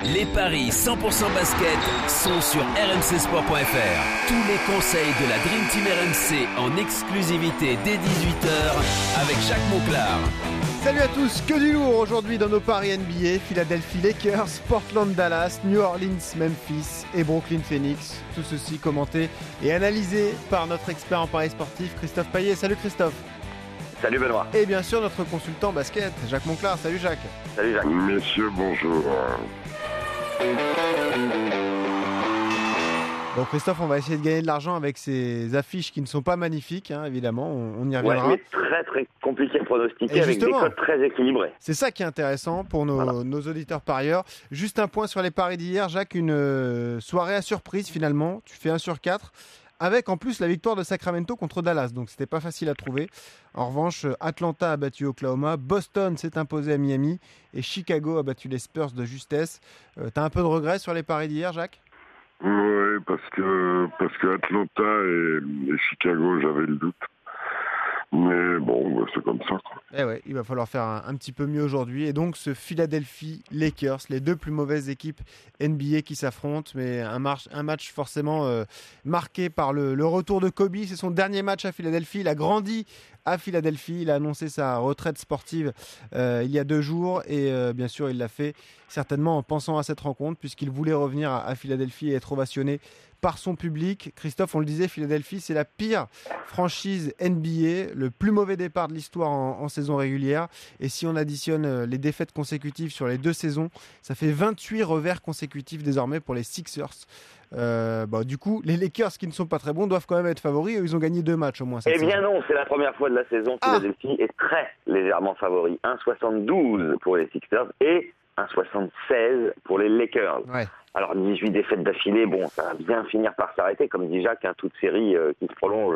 Les paris 100% basket sont sur rmcsport.fr. Tous les conseils de la Dream Team RMC en exclusivité dès 18h avec Jacques Monclar. Salut à tous, que du lourd aujourd'hui dans nos paris NBA. Philadelphie Lakers, Portland Dallas, New Orleans Memphis et Brooklyn Phoenix. Tout ceci commenté et analysé par notre expert en paris sportif Christophe Payet. Salut Christophe. Salut Benoît. Et bien sûr notre consultant basket, Jacques Monclar. Salut Jacques. Salut Jacques. Messieurs, bonjour. Bon Christophe, on va essayer de gagner de l'argent avec ces affiches qui ne sont pas magnifiques, hein, évidemment, on y reviendra. Ouais, mais très compliqué à pronostiquer avec des codes très équilibrés. C'est ça qui est intéressant pour nos auditeurs parieurs. Juste un point sur les paris d'hier, Jacques, une soirée à surprise finalement, tu fais 1 sur 4, avec en plus la victoire de Sacramento contre Dallas, donc c'était pas facile à trouver. En revanche, Atlanta a battu Oklahoma, Boston s'est imposé à Miami et Chicago a battu les Spurs de justesse. T'as un peu de regret sur les paris d'hier, Jacques ? Oui, parce que Atlanta et Chicago, j'avais le doute. Mais bon, c'est comme ça, quoi. Eh ouais, il va falloir faire un petit peu mieux aujourd'hui. Et donc, ce Philadelphie Lakers, les deux plus mauvaises équipes NBA qui s'affrontent, mais un match forcément marqué par le retour de Kobe. C'est son dernier match à Philadelphie. Il a grandi à Philadelphie. Il a annoncé sa retraite sportive il y a 2 jours. Et bien sûr, il l'a fait certainement en pensant à cette rencontre, puisqu'il voulait revenir à Philadelphie et être ovationné par son public. Christophe, on le disait, Philadelphie, c'est la pire franchise NBA, le plus mauvais départ de l'histoire en saison régulière. Et si on additionne les défaites consécutives sur les 2 saisons, ça fait 28 revers consécutifs désormais pour les Sixers. Du coup, les Lakers qui ne sont pas très bons doivent quand même être favoris. Ils ont gagné 2 matchs au moins cette saison. Eh bien non, c'est la première fois de la saison. Philadelphie est très légèrement favori. 1,72 pour les Sixers et 1,76 pour les Lakers. Ouais. Alors 18 défaites d'affilée, bon, ça va bien finir par s'arrêter. Comme dit Jacques, toute série qui se prolonge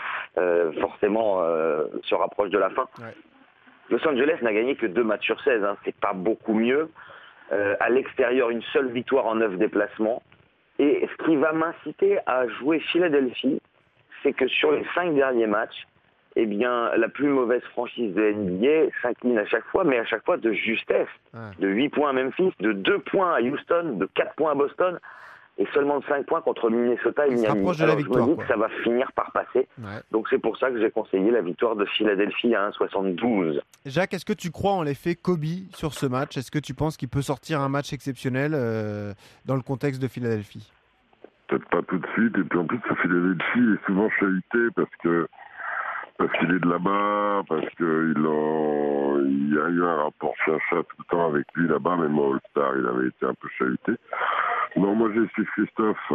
forcément se rapproche de la fin. Ouais. Los Angeles n'a gagné que 2 matchs sur 16, c'est pas beaucoup mieux. À l'extérieur, une seule victoire en 9 déplacements. Et ce qui va m'inciter à jouer Philadelphie, c'est que sur les 5 derniers matchs, eh bien, la plus mauvaise franchise de NBA s'incline à chaque fois, mais à chaque fois de justesse. De 8 points à Memphis, de 2 points à Houston, de 4 points à Boston, et seulement de 5 points contre Minnesota et Miami. Alors, je me dis que ça va finir par passer. Ouais. Donc c'est pour ça que j'ai conseillé la victoire de Philadelphie à 1,72. Jacques, est-ce que tu crois en l'effet Kobe sur ce match ? Est-ce que tu penses qu'il peut sortir un match exceptionnel dans le contexte de Philadelphie ? Peut-être pas tout de suite, et puis en plus Philadelphie est souvent chahuté parce qu'il est de là-bas, parce qu'il y a eu un rapport chat-chat tout le temps avec lui là-bas, même au All-Star, il avait été un peu chahuté. Non, moi j'ai su Christophe,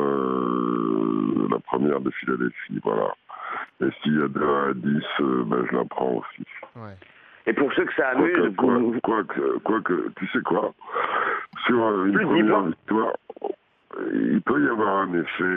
la première de Philadelphie, voilà. Et s'il y a de 1 à 10, je la prends aussi. Ouais. Et pour ceux que ça amuse... Quoique, tu sais quoi, sur une première victoire, il peut y avoir un effet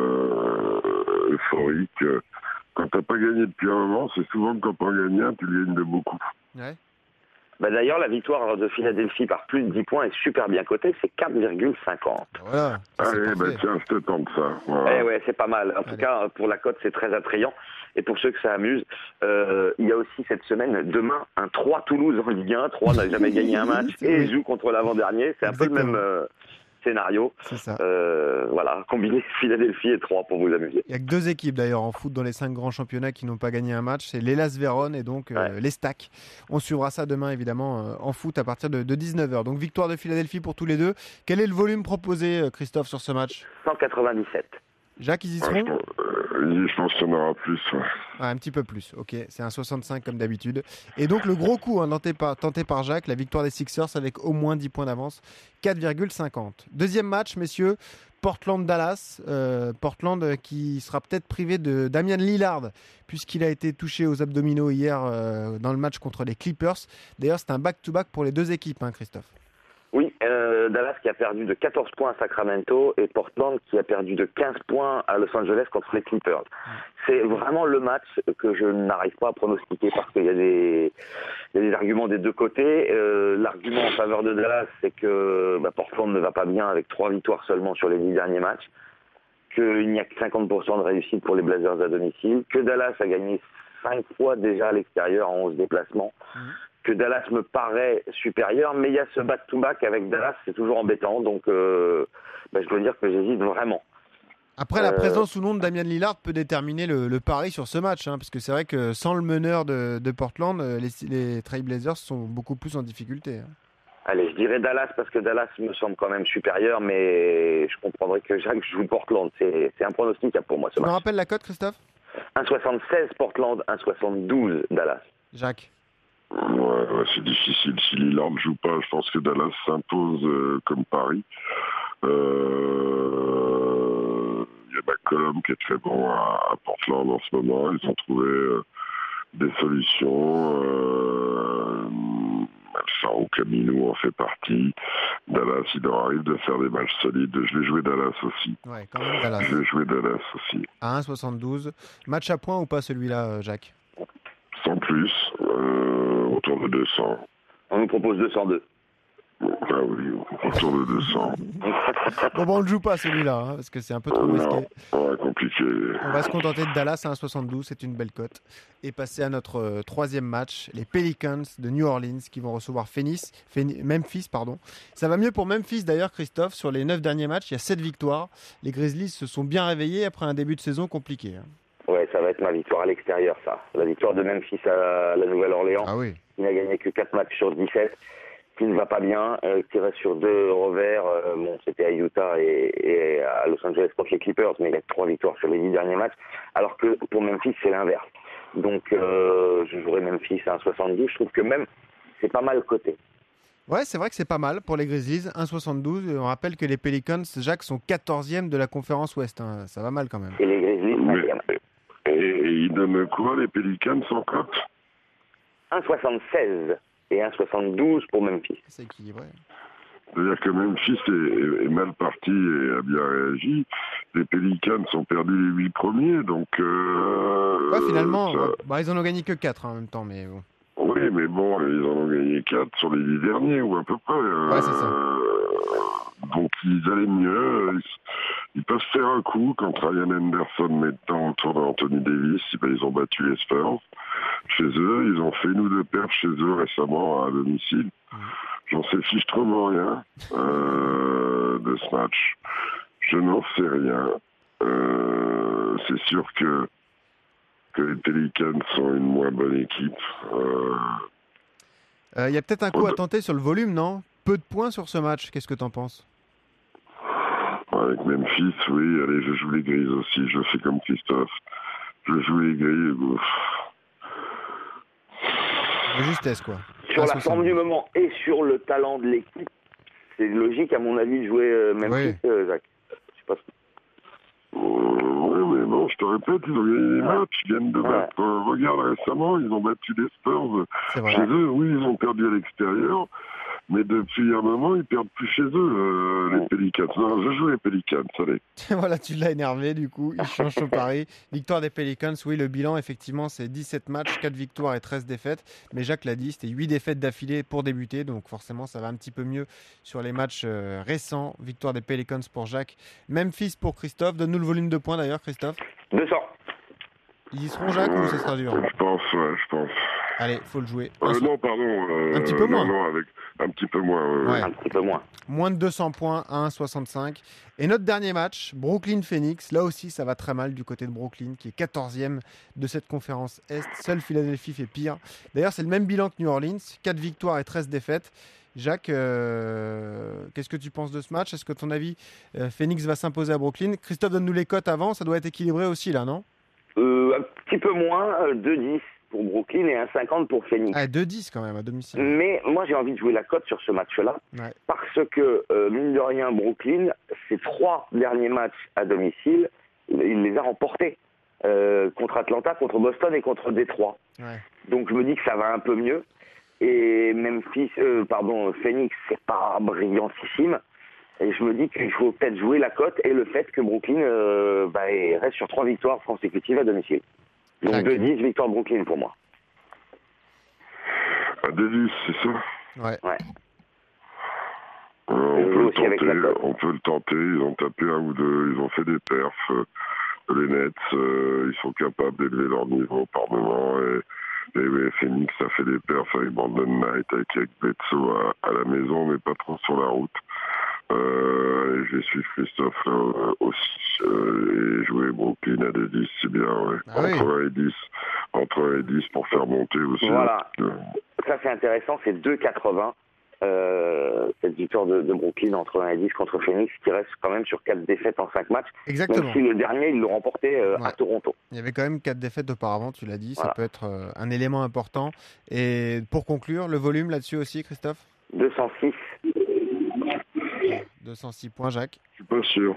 euphorique. Quand t'as pas gagné depuis un moment, c'est souvent que quand t'en gagnes un, tu gagnes de beaucoup. Ouais. D'ailleurs, la victoire de Philadelphie par plus de 10 points est super bien cotée, c'est 4,50. Voilà. Allez, tiens, je te tente ça. Voilà. Ouais, c'est pas mal. En tout cas, pour la cote, c'est très attrayant. Et pour ceux que ça amuse, il y a aussi cette semaine, demain, un 3 Toulouse en Ligue 1. 3 n'a jamais gagné un match et joue contre l'avant-dernier. C'est un peu le même... scénario. C'est ça. Voilà, combiner Philadelphie et 3 pour vous amuser. Il n'y a que 2 équipes d'ailleurs en foot dans les 5 grands championnats qui n'ont pas gagné un match. C'est l'Hellas Vérone et donc les Stacks. On suivra ça demain évidemment en foot à partir de 19h. Donc victoire de Philadelphie pour tous les deux. Quel est le volume proposé, Christophe, sur ce match ? 197. Jacques, ils y seront ? Je pense qu'il y en aura plus. Ouais. Un petit peu plus, ok. C'est un 65 comme d'habitude. Et donc le gros coup tenté par Jacques, la victoire des Sixers avec au moins 10 points d'avance, 4,50. Deuxième match, messieurs, Portland-Dallas. Portland qui sera peut-être privé de Damian Lillard puisqu'il a été touché aux abdominaux hier dans le match contre les Clippers. D'ailleurs, c'est un back-to-back pour les 2 équipes, Christophe. Oui, Dallas qui a perdu de 14 points à Sacramento et Portland qui a perdu de 15 points à Los Angeles contre les Clippers. C'est vraiment le match que je n'arrive pas à pronostiquer parce qu'il y a des arguments des 2 côtés. L'argument en faveur de Dallas, c'est que Portland ne va pas bien avec 3 victoires seulement sur les 10 derniers matchs, qu'il n'y a que 50% de réussite pour les Blazers à domicile, que Dallas a gagné 5 fois déjà à l'extérieur en 11 déplacements, que Dallas me paraît supérieur, mais il y a ce back-to-back avec Dallas, c'est toujours embêtant, donc je dois dire que j'hésite vraiment. Après, la présence ou non de Damian Lillard peut déterminer le pari sur ce match, hein, parce que c'est vrai que sans le meneur de Portland, les Trail Blazers sont beaucoup plus en difficulté. Hein. Allez, je dirais Dallas parce que Dallas me semble quand même supérieur, mais je comprendrais que Jacques joue Portland. C'est un pronostic pour moi ce match. Tu me rappelles la cote, Christophe ? 1,76 Portland, 1,72 Dallas. Jacques ? Ouais, c'est difficile. Si Lillard ne joue pas, je pense que Dallas s'impose comme pari. Il y a McCollum qui est très bon à Portland en ce moment. Ils ont trouvé des solutions. Alfaro Camino en fait partie. Dallas, il leur arrive de faire des matchs solides. Je vais jouer Dallas aussi. Ouais, quand même Dallas. Je vais jouer Dallas aussi. À 1,72. Match à points ou pas celui-là, Jacques ? Sans plus, autour de 200. On nous propose 202. Ah oui, autour de 200. Bon, on ne le joue pas celui-là, hein, parce que c'est un peu trop risqué. Ouais, compliqué. On va se contenter de Dallas à 1,72, c'est une belle cote. Et passer à notre troisième match, les Pelicans de New Orleans qui vont recevoir Memphis. Ça va mieux pour Memphis d'ailleurs, Christophe. Sur les 9 derniers matchs, il y a 7 victoires. Les Grizzlies se sont bien réveillés après un début de saison compliqué. Hein. Ouais, ça va être ma victoire à l'extérieur, ça. La victoire de Memphis à la Nouvelle-Orléans. Ah oui. Il n'a gagné que 4 matchs sur 17. Qui ne va pas bien, qui reste sur 2 revers. C'était à Utah et à Los Angeles contre les Clippers, mais il a 3 victoires sur les 10 derniers matchs. Alors que pour Memphis, c'est l'inverse. Donc, je jouerai Memphis à 1,72. Je trouve que même, c'est pas mal coté. Ouais, c'est vrai que c'est pas mal pour les Grizzlies, 1,72. On rappelle que les Pelicans, Jacques, sont 14e de la conférence Ouest. Hein. Ça va mal quand même. Et les Grizzlies, 5e. Et ils donnent quoi, les Pelicans, sans cote ? 1,76 et 1,72 pour Memphis. C'est équilibré. C'est-à-dire que Memphis est mal parti et a bien réagi. Les Pelicans ont perdu les 8 premiers, donc... ouais, finalement, ils en ont gagné que 4 en même temps, mais bon. Oui, mais bon, ils en ont gagné 4 sur les 10 derniers, ou à peu près. Ouais, c'est ça. Donc, ils allaient mieux. Ils peuvent faire un coup quand Ryan Anderson met dedans autour d'Anthony Davis. Ils ont battu les Spurs chez eux. Ils ont fait une ou 2 perfs chez eux récemment à domicile. J'en sais fichtrement rien de ce match. Je n'en sais rien. C'est sûr que les Pelicans sont une moins bonne équipe. Il y a peut-être un coup à tenter sur le volume, non ? Peu de points sur ce match. Qu'est-ce que t'en penses ? Avec Memphis, oui. Allez, je joue les Grises aussi. Je fais comme Christophe. Je joue les Grises. De justesse, quoi. Sur la forme du moment et sur le talent de l'équipe, c'est logique, à mon avis, de jouer Memphis, Jacques. Je sais pas. Oui, mais bon, je te répète, ils ont gagné des matchs. Ils viennent de battre. Regarde, récemment, ils ont battu les Spurs chez eux. Oui, ils ont perdu à l'extérieur. Mais depuis un moment, ils perdent plus chez eux, les Pelicans. Non, je joue les Pelicans, allez. Voilà, tu l'as énervé, du coup. Il change son pari. Victoire des Pelicans, oui, le bilan, effectivement, c'est 17 matchs, 4 victoires et 13 défaites. Mais Jacques l'a dit, c'était 8 défaites d'affilée pour débuter. Donc forcément, ça va un petit peu mieux sur les matchs récents. Victoire des Pelicans pour Jacques. Memphis pour Christophe. Donne-nous le volume de points, d'ailleurs, Christophe. 200. Ils y seront, Jacques, ou ça sera dur ? Je pense. Allez, faut le jouer. Non, pardon. Un petit peu moins. Non, avec un petit peu moins. Ouais. Un petit peu moins. Moins de 200 points à 1,65. Et notre dernier match, Brooklyn-Phoenix. Là aussi, ça va très mal du côté de Brooklyn, qui est 14e de cette conférence Est. Seul Philadelphie fait pire. D'ailleurs, c'est le même bilan que New Orleans. 4 victoires et 13 défaites. Jacques, qu'est-ce que tu penses de ce match ? Est-ce que, à ton avis, Phoenix va s'imposer à Brooklyn ? Christophe, donne-nous les cotes avant. Ça doit être équilibré aussi, là, non ? Un petit peu moins, 2,10 pour Brooklyn et 1,50 pour Phoenix. Ah, 2,10 quand même à domicile. Mais moi, j'ai envie de jouer la cote sur ce match-là, parce que, mine de rien, Brooklyn, ses 3 derniers matchs à domicile, il les a remportés. Contre Atlanta, contre Boston et contre Détroit. Ouais. Donc je me dis que ça va un peu mieux. Et Phoenix, c'est pas brillantissime. Et je me dis qu'il faut peut-être jouer la cote et le fait que Brooklyn reste sur 3 victoires consécutives à domicile. Donc 2-10, victoire de Brooklyn pour moi. À 2-10, c'est ça ? Ouais. On peut le tenter. Ils ont tapé 1 ou 2. Ils ont fait des perfs. Les Nets, ils sont capables d'élever leur niveau par moment. Et Phoenix a fait des perfs avec Brandon Knight, avec Bledsoe à la maison, mais pas trop sur la route. Je vais suivre Christophe aussi. Et jouer Brooklyn à des 10, c'est bien, ouais. Entre 1 et 10 pour faire monter aussi. Voilà. Ça, c'est intéressant, c'est 2,80. Cette victoire de Brooklyn entre 1 et 10 contre Phoenix, qui reste quand même sur 4 défaites en 5 matchs. Exactement. Même si le dernier, ils l'ont remporté à Toronto. Il y avait quand même 4 défaites auparavant, tu l'as dit, voilà. Ça peut être un élément important. Et pour conclure, le volume là-dessus aussi, Christophe ? 206. 206 points, Jacques ? Je suis pas sûr.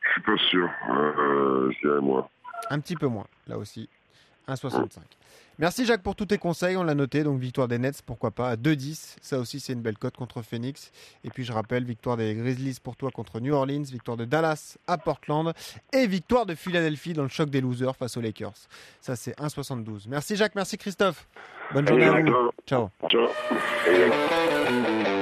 Je dirais moins. Un petit peu moins, là aussi. 1,65. Merci Jacques pour tous tes conseils, on l'a noté, donc victoire des Nets, pourquoi pas, à 2,10, ça aussi c'est une belle cote contre Phoenix. Et puis je rappelle, victoire des Grizzlies pour toi contre New Orleans, victoire de Dallas à Portland et victoire de Philadelphie dans le choc des losers face aux Lakers. Ça c'est 1,72. Merci Jacques, merci Christophe. Bonne journée à vous. Ciao. Ciao.